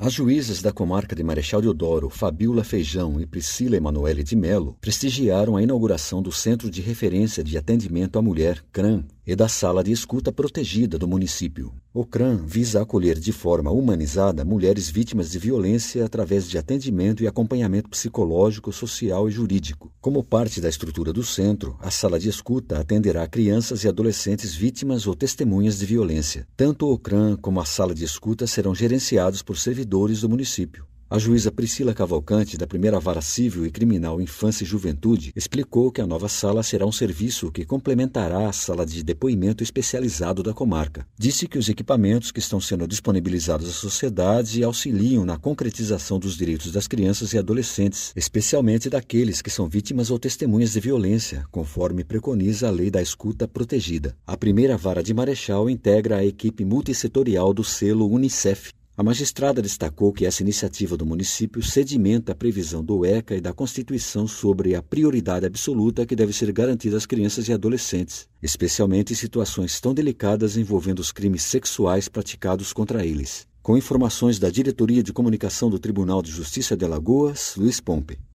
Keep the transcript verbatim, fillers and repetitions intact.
As juízas da comarca de Marechal Deodoro, Fabíola Feijão e Priscila Emanuele de Melo, prestigiaram a inauguração do Centro de Referência de Atendimento à Mulher, CRAM, e da Sala de Escuta Protegida do município. O CRAM visa acolher de forma humanizada mulheres vítimas de violência através de atendimento e acompanhamento psicológico, social e jurídico. Como parte da estrutura do centro, a Sala de Escuta atenderá crianças e adolescentes vítimas ou testemunhas de violência. Tanto o CRAM como a Sala de Escuta serão gerenciados por servidores do município. A juíza Priscila Cavalcante, da Primeira Vara Civil e Criminal Infância e Juventude, explicou que a nova sala será um serviço que complementará a sala de depoimento especializado da comarca. Disse que os equipamentos que estão sendo disponibilizados à sociedade auxiliam na concretização dos direitos das crianças e adolescentes, especialmente daqueles que são vítimas ou testemunhas de violência, conforme preconiza a Lei da Escuta Protegida. A Primeira Vara de Marechal integra a equipe multissetorial do selo Unicef. A magistrada destacou que essa iniciativa do município sedimenta a previsão do ECA e da Constituição sobre a prioridade absoluta que deve ser garantida às crianças e adolescentes, especialmente em situações tão delicadas envolvendo os crimes sexuais praticados contra eles. Com informações da Diretoria de Comunicação do Tribunal de Justiça de Alagoas, Luiz Pompe.